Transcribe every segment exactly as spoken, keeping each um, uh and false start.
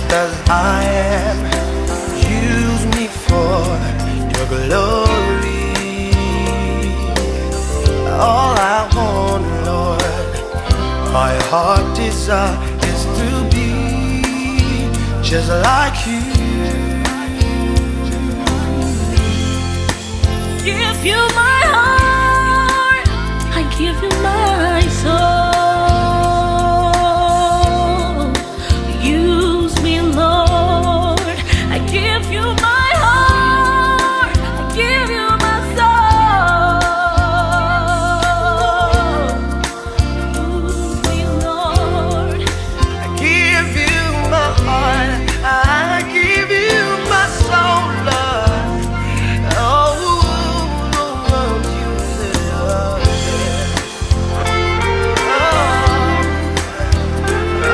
just as I am. Use me for your glory. All I want, Lord, my heart desire is to be just like you. Give you my heart, I give you my soul. Use me, Lord, I give you my heart, I give you my soul. Use me, Lord, I give you my heart, I give you my soul, Lord. Oh, Lord, use it, Lord. Oh,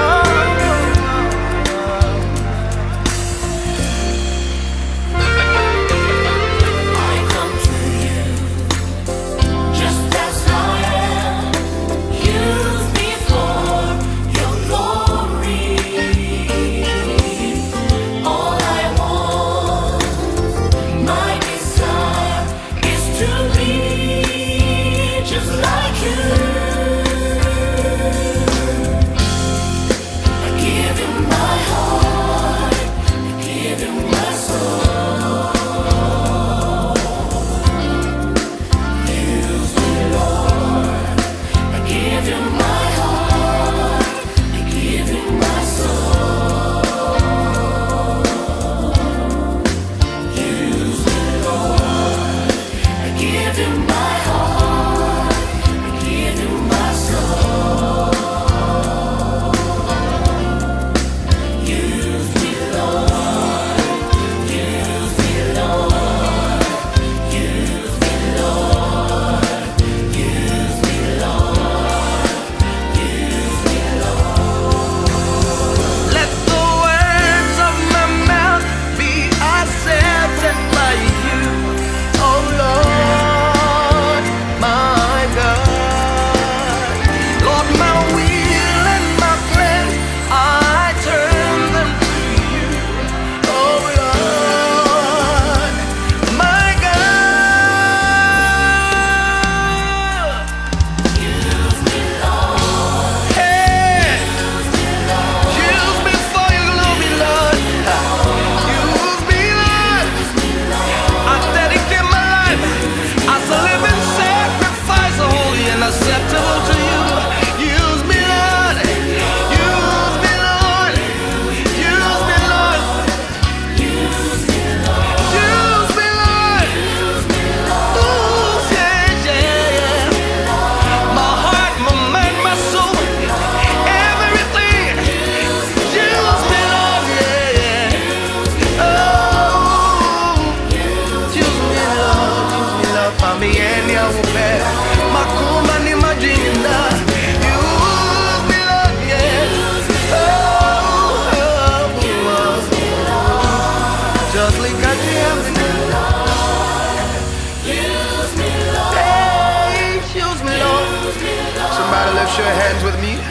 I come to you just as I am. Use me for your glory. All I want, my desire is to be just like you. I give you my heart, I give you my soul. Use me, Lord, I give you my heart, I give you my soul. Use me, Lord, I give you my heart, I give you my soul. Use me, Lord, use me, Lord, use me, Lord, use me, Lord, use me, Lord. let the words of my mouth be accepted by you, oh Lord, my God. Lord, my will and my plans, I turn them to you, oh Lord, my God. Use me, Lord, Hey, use me, Lord, use me for your glory, Lord. Use me, Lord. I dedicate my life as a living sacrifice, holy and acceptable to you. Use me, Lord. Use me, Lord. Use me, Lord. use me, Lord, Use me, Lord. use me, Lord, Ooh, yeah, yeah, yeah. My heart, my mind, my soul, everything. Use me, Lord. Yeah, yeah. Oh, use me, Lord. Use me, Lord. For me, any I will bear. Makuma ni majinda. Use me, Lord. Yeah. Oh, oh, oh. Just like I am. use me, Lord, Hey, use me, Lord. Somebody lift your hands with me.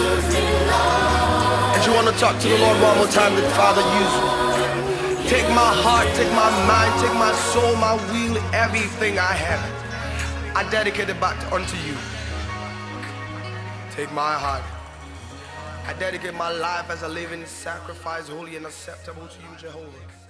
And you want to talk to the Lord one more time, that Father, use me. Take my heart, take my mind, take my soul, my will, everything I have. I dedicate it back unto you. Take my heart. I dedicate my life as a living sacrifice, holy and acceptable to you, Jehovah.